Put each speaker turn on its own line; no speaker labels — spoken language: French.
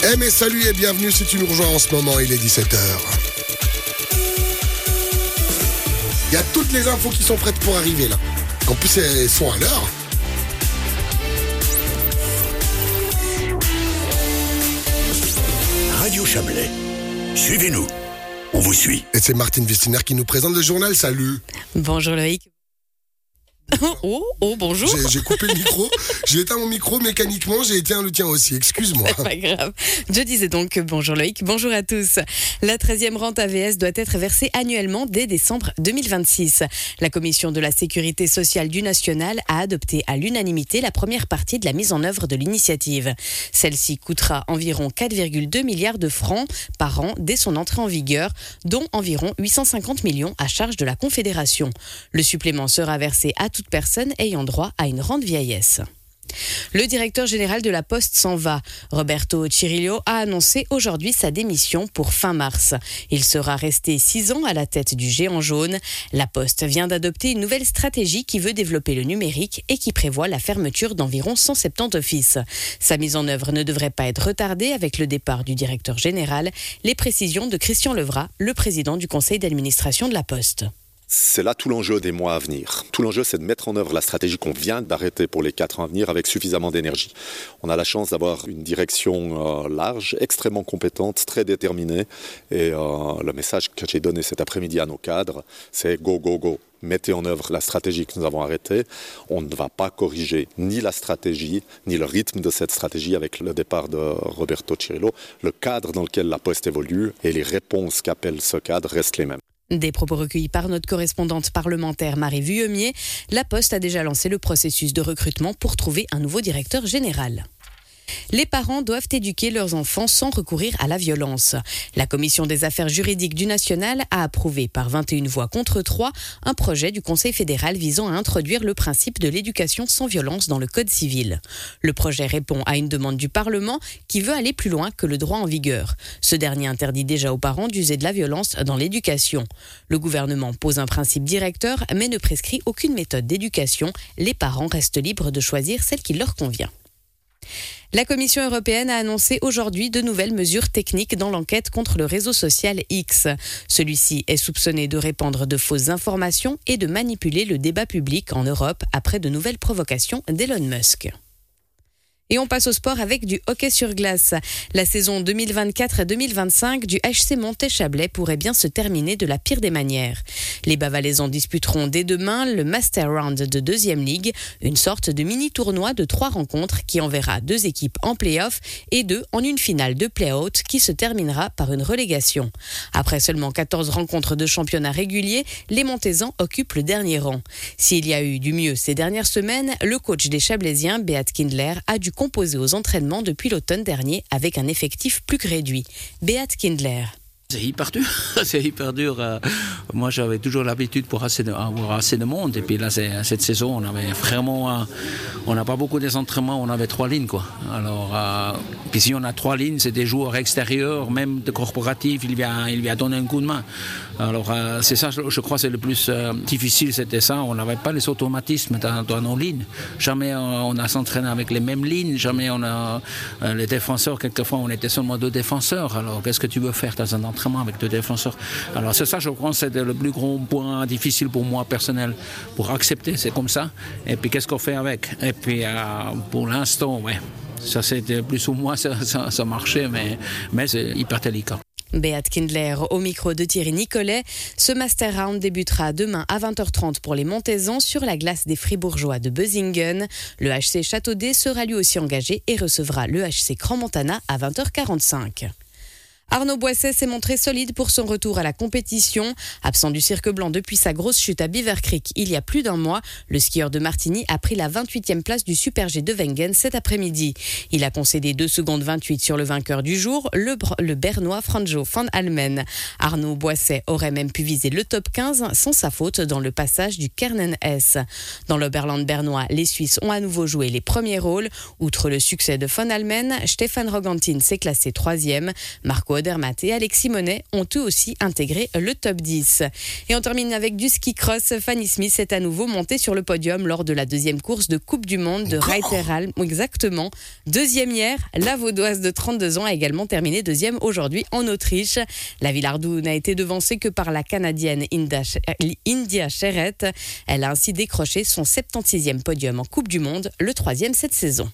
Eh mais salut et bienvenue si tu nous rejoins en ce moment, il est 17h. Il y a toutes les infos qui sont prêtes pour arriver là. En plus elles sont à l'heure.
Radio Chablais. Suivez-nous. On vous suit.
Et c'est Martine Vestiner qui nous présente le journal. Salut.
Bonjour Loïc. Oh, bonjour.
J'ai coupé le micro, j'ai éteint mon micro mécaniquement, j'ai éteint le tien aussi, excuse-moi.
C'est pas grave. Je disais donc bonjour Loïc, bonjour à tous. La 13e rente AVS doit être versée annuellement dès décembre 2026. La Commission de la Sécurité sociale du National a adopté à l'unanimité la première partie de la mise en œuvre de l'initiative. Celle-ci coûtera environ 4,2 milliards de francs par an dès son entrée en vigueur, dont environ 850 millions à charge de la Confédération. Le supplément sera versé à toute personne ayant droit à une rente vieillesse. Le directeur général de la Poste s'en va. Roberto Cirillo a annoncé aujourd'hui sa démission pour fin mars. Il sera resté 6 ans à la tête du géant jaune. La Poste vient d'adopter une nouvelle stratégie qui veut développer le numérique et qui prévoit la fermeture d'environ 170 offices. Sa mise en œuvre ne devrait pas être retardée avec le départ du directeur général. Les précisions de Christian Levrat, le président du conseil d'administration de la Poste.
C'est là tout l'enjeu des mois à venir. Tout l'enjeu, c'est de mettre en œuvre la stratégie qu'on vient d'arrêter pour les 4 ans à venir avec suffisamment d'énergie. On a la chance d'avoir une direction large, extrêmement compétente, très déterminée. Et le message que j'ai donné cet après-midi à nos cadres, c'est go, go, go. Mettez en œuvre la stratégie que nous avons arrêtée. On ne va pas corriger ni la stratégie, ni le rythme de cette stratégie avec le départ de Roberto Cirillo. Le cadre dans lequel la Poste évolue et les réponses qu'appelle ce cadre restent les mêmes.
Des propos recueillis par notre correspondante parlementaire Marie Vuillemier, la Poste a déjà lancé le processus de recrutement pour trouver un nouveau directeur général. Les parents doivent éduquer leurs enfants sans recourir à la violence. La Commission des affaires juridiques du National a approuvé par 21 voix contre 3 un projet du Conseil fédéral visant à introduire le principe de l'éducation sans violence dans le Code civil. Le projet répond à une demande du Parlement qui veut aller plus loin que le droit en vigueur. Ce dernier interdit déjà aux parents d'user de la violence dans l'éducation. Le gouvernement pose un principe directeur mais ne prescrit aucune méthode d'éducation. Les parents restent libres de choisir celle qui leur convient. La Commission européenne a annoncé aujourd'hui de nouvelles mesures techniques dans l'enquête contre le réseau social X. Celui-ci est soupçonné de répandre de fausses informations et de manipuler le débat public en Europe après de nouvelles provocations d'Elon Musk. Et on passe au sport avec du hockey sur glace. La saison 2024-2025 du HC Montet-Chablais pourrait bien se terminer de la pire des manières. Les Bavalaisans disputeront dès demain le Master Round de 2e Ligue, une sorte de mini-tournoi de 3 rencontres qui enverra 2 équipes en play-off et 2 en une finale de play-out qui se terminera par une relégation. Après seulement 14 rencontres de championnat régulier, les Montaisans occupent le dernier rang. S'il y a eu du mieux ces dernières semaines, le coach des Chablaisiens, Beat Kindler, a dû composé aux entraînements depuis l'automne dernier avec un effectif plus que réduit. Beat Kindler.
C'est hyper dur. Moi, j'avais toujours l'habitude pour avoir assez de monde. Et puis là, cette saison, on avait vraiment, on n'a pas beaucoup des entraînements. On avait 3 lignes, quoi. Alors, puis si on a 3 lignes, c'est des joueurs extérieurs, même de corporatifs. Il vient donner un coup de main. Alors, c'est ça, je crois, c'est le plus difficile. C'était ça. On n'avait pas les automatismes dans nos lignes. Jamais on a s'entraîné avec les mêmes lignes. Jamais on a les défenseurs. Quelquefois, on était seulement 2 défenseurs. Alors, qu'est-ce que tu veux faire dans un entraînement avec 2 défenseurs? Alors c'est ça, je pense, c'est le plus gros point difficile pour moi personnel, pour accepter, c'est comme ça. Et puis qu'est-ce qu'on fait avec? Et puis pour l'instant, ouais, ça c'était plus ou moins ça marchait, mais c'est hyper délicat.
Beat Kindler au micro de Thierry Nicolet. Ce Master Round débutera demain à 20h30 pour les Montaisans sur la glace des Fribourgeois de Bösingen. Le HC Châteaudet sera lui aussi engagé et recevra le HC Crans-Montana à 20h45. Arnaud Boisset s'est montré solide pour son retour à la compétition. Absent du cirque blanc depuis sa grosse chute à Beaver Creek il y a plus d'1 mois, le skieur de Martigny a pris la 28e place du Super G de Wengen cet après-midi. Il a concédé 2 secondes 28 sur le vainqueur du jour, le Bernois Franjo van Almen. Arnaud Boisset aurait même pu viser le top 15 sans sa faute dans le passage du Kernen S. Dans l'Oberland bernois, les Suisses ont à nouveau joué les premiers rôles. Outre le succès de van Almen, Stefan Rogantin s'est classé 3e. Marco Nico Odermatt et Alexis Monet ont eux aussi intégré le top 10. Et on termine avec du ski cross. Fanny Smith est à nouveau montée sur le podium lors de la deuxième course de Coupe du Monde de Reiteralm. Exactement. Deuxième hier, la Vaudoise de 32 ans a également terminé deuxième aujourd'hui en Autriche. La Villardou n'a été devancée que par la Canadienne India Sherrett. Elle a ainsi décroché son 76e podium en Coupe du Monde, le 3e cette saison.